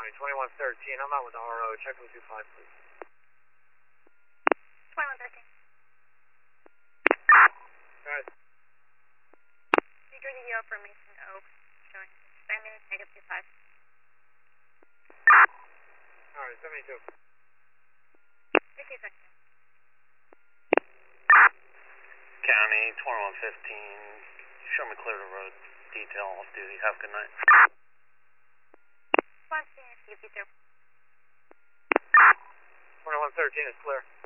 County, 2113. I'm out with the RO. Check 125, please. 2113. Alright. New Jersey Hero for Mason Oaks, showing 5 minutes, negative 25. Alright, 72. 50 seconds. County, 2115. Show me clear the road. Detail off duty. Have a good night. 1 minute, 52. 2113 is clear.